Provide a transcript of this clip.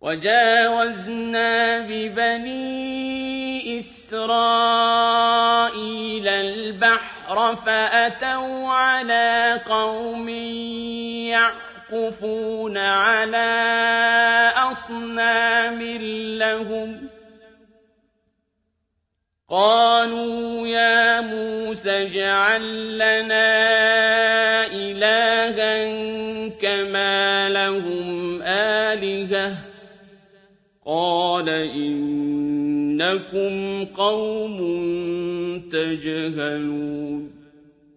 وَجَاوَزْنَا بِبَنِي إِسْرَائِيلَ الْبَحْرَ فَأَتَوْا عَلَىٰ قَوْمٍ يَعْكُفُونَ عَلَىٰ أَصْنَامٍ لَّهُمْ ۚ قَالُوا يَا مُوسَى اجْعَل لَّنَا إِلَٰهًا كَمَا لَهُمْ آلِهَةٌ ۚ قَالَ إِنَّكُمْ قَوْمٌ تَجْهَلُونَ